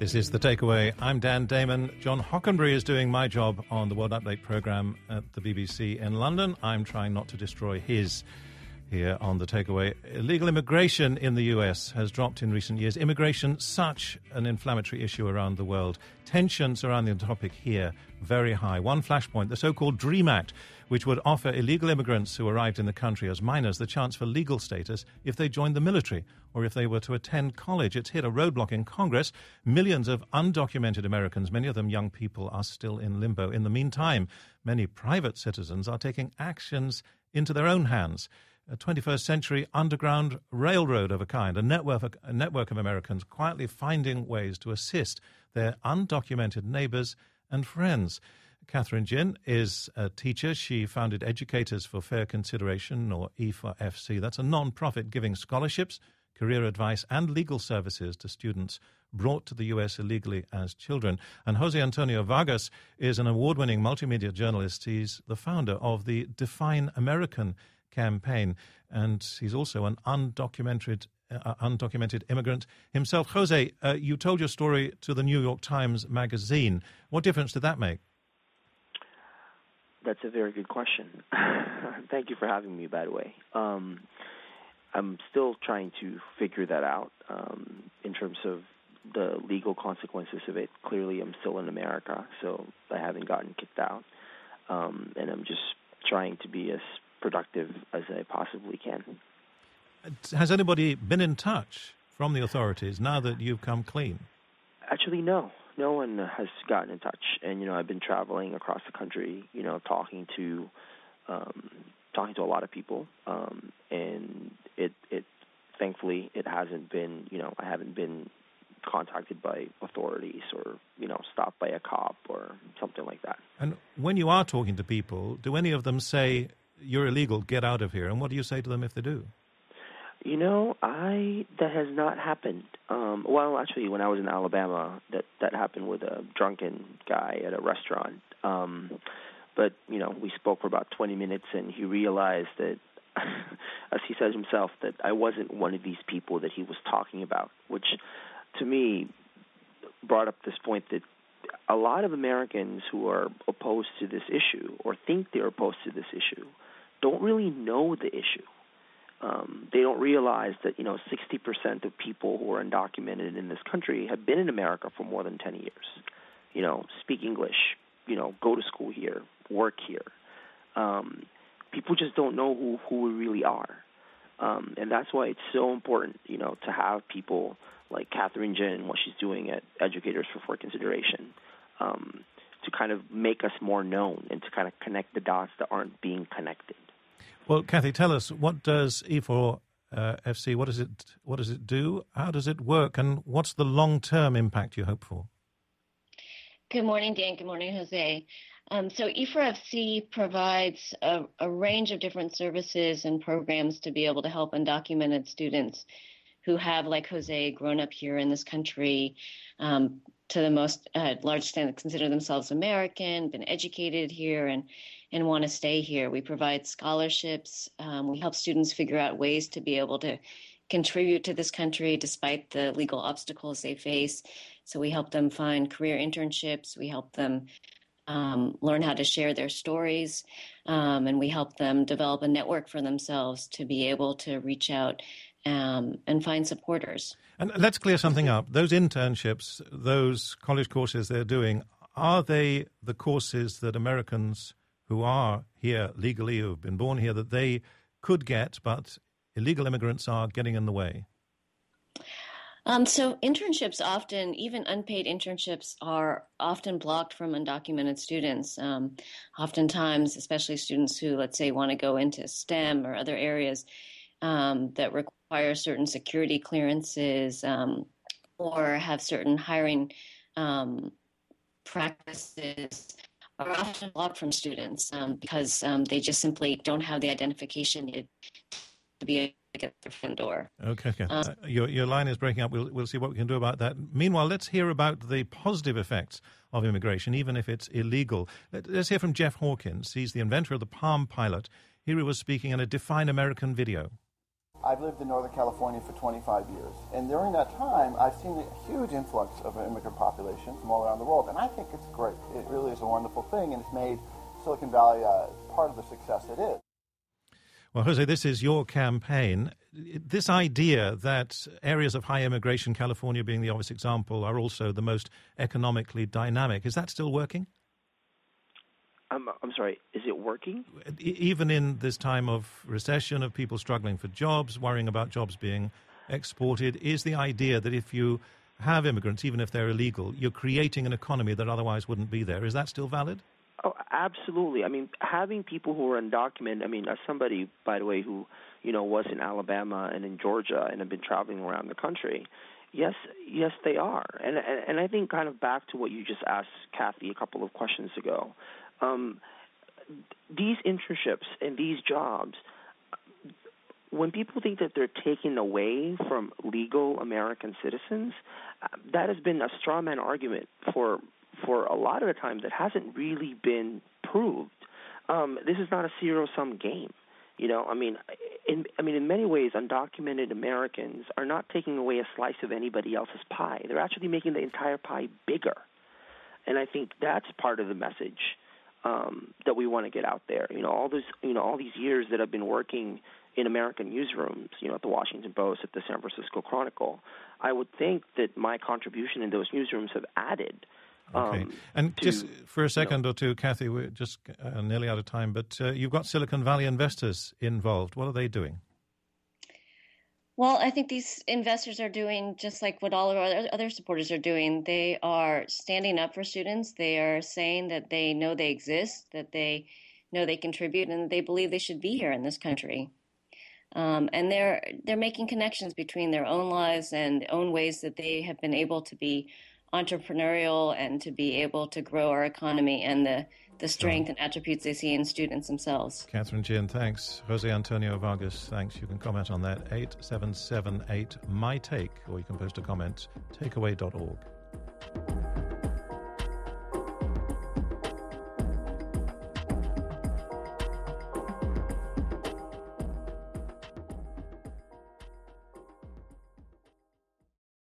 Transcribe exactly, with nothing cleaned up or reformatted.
This is The Takeaway. I'm Dan Damon. John Hockenberry is doing my job on the World Update programme at the B B C in London. I'm trying not to destroy his here on The Takeaway. Illegal immigration in the U S has dropped in recent years. Immigration, such an inflammatory issue around the world. Tensions surrounding the topic here, very high. One flashpoint, the so-called DREAM Act, which would offer illegal immigrants who arrived in the country as minors the chance for legal status if they joined the military or if they were to attend college. It's hit a roadblock in Congress. Millions of undocumented Americans, many of them young people, are still in limbo. In the meantime, many private citizens are taking actions into their own hands. A twenty-first century underground railroad of a kind, a network, of, a network of Americans quietly finding ways to assist their undocumented neighbours and friends. Catherine Jin is a teacher. She founded Educators for Fair Consideration, or E four F C. That's a non-profit giving scholarships, career advice and legal services to students brought to the U S illegally as children. And Jose Antonio Vargas is an award-winning multimedia journalist. He's the founder of the Define American campaign, and he's also an undocumented uh, undocumented immigrant himself. Jose, uh, you told your story to the New York Times Magazine. What difference did that make? That's a very good question. Thank you for having me, by the way. Um, I'm still trying to figure that out um, in terms of the legal consequences of it. Clearly, I'm still in America, so I haven't gotten kicked out, um, and I'm just trying to be as productive as I possibly can. Has anybody been in touch from the authorities now that you've come clean? Actually, no. No one has gotten in touch. And, you know, I've been traveling across the country, you know, talking to um, talking to a lot of people. Um, and it, it, thankfully, it hasn't been, you know, I haven't been contacted by authorities or, you know, stopped by a cop or something like that. And when you are talking to people, do any of them say, "You're illegal, get out of here"? And what do you say to them if they do? You know, I that has not happened. Um, well, actually, when I was in Alabama, that, that happened with a drunken guy at a restaurant. Um, but, you know, we spoke for about twenty minutes, and he realized that, as he says himself, that I wasn't one of these people that he was talking about, which, to me, brought up this point that a lot of Americans who are opposed to this issue or think they're opposed to this issue don't really know the issue. Um, they don't realize that, you know, sixty percent of people who are undocumented in this country have been in America for more than ten years. You know, speak English, you know, go to school here, work here. Um, people just don't know who, who we really are. Um, and that's why it's so important, you know, to have people like Catherine Jin, what she's doing at Educators for Fair Consideration, um, to kind of make us more known and to kind of connect the dots that aren't being connected. Well, Kathy, tell us, what does E four F C, what does it what does it do? How does it work? And what's the long-term impact you hope for? Good morning, Dan. Good morning, Jose. Um, so E four F C provides a, a range of different services and programs to be able to help undocumented students who have, like Jose, grown up here in this country, um, to the most uh, large extent consider themselves American, been educated here, and and want to stay here. We provide scholarships. Um, we help students figure out ways to be able to contribute to this country despite the legal obstacles they face. So we help them find career internships. We help them um, learn how to share their stories. Um, and we help them develop a network for themselves to be able to reach out um, and find supporters. And let's clear something up. Those internships, those college courses they're doing, are they the courses that Americans who are here legally, who have been born here, that they could get, but illegal immigrants are getting in the way? Um, so internships often, even unpaid internships, are often blocked from undocumented students. Um, oftentimes, especially students who, let's say, want to go into STEM or other areas um, that require certain security clearances um, or have certain hiring um, practices, are often blocked from students um, because um, they just simply don't have the identification needed to be able to get their front door. Okay, okay. Um, uh, your your line is breaking up. We'll we'll see what we can do about that. Meanwhile, let's hear about the positive effects of immigration, even if it's illegal. Let, let's hear from Jeff Hawkins. He's the inventor of the Palm Pilot. Here he was speaking in a Define American video. I've lived in Northern California for twenty-five years, and during that time, I've seen a huge influx of an immigrant population from all around the world, and I think it's great. It really is a wonderful thing, and it's made Silicon Valley uh, part of the success it is. Well, Jose, this is your campaign. This idea that areas of high immigration, California being the obvious example, are also the most economically dynamic, is that still working? I'm, I'm sorry, is it working? Even in this time of recession, of people struggling for jobs, worrying about jobs being exported, is the idea that if you have immigrants, even if they're illegal, you're creating an economy that otherwise wouldn't be there. Is that still valid? Oh, absolutely. I mean, having people who are undocumented, I mean, as somebody, by the way, who, you know, was in Alabama and in Georgia and have been traveling around the country, yes, yes, they are. And, and, and I think kind of back to what you just asked Kathy a couple of questions ago, um, these internships and these jobs, when people think that they're taken away from legal American citizens, uh, that has been a straw man argument for for a lot of the time that hasn't really been proved. Um, this is not a zero-sum game. You know, I mean, in I mean, in many ways, undocumented Americans are not taking away a slice of anybody else's pie. They're actually making the entire pie bigger. And I think that's part of the message um, that we want to get out there. You know, all those, you know, all these years that I've been working in American newsrooms, you know, at the Washington Post, at the San Francisco Chronicle, I would think that my contribution in those newsrooms have added. Okay. Um, and to, just for a second you know, or two, Kathy, we're just uh, nearly out of time, but uh, you've got Silicon Valley investors involved. What are they doing? Well, I think these investors are doing just like what all of our other supporters are doing. They are standing up for students. They are saying that they know they exist, that they know they contribute, and they believe they should be here in this country. Um, and they're they're making connections between their own lives and own ways that they have been able to be entrepreneurial and to be able to grow our economy and the, the strength and attributes they see in students themselves. Catherine Ginn, thanks. Jose Antonio Vargas, thanks. You can comment on that, eight seven seven eight, my take, or you can post a comment, takeaway dot org.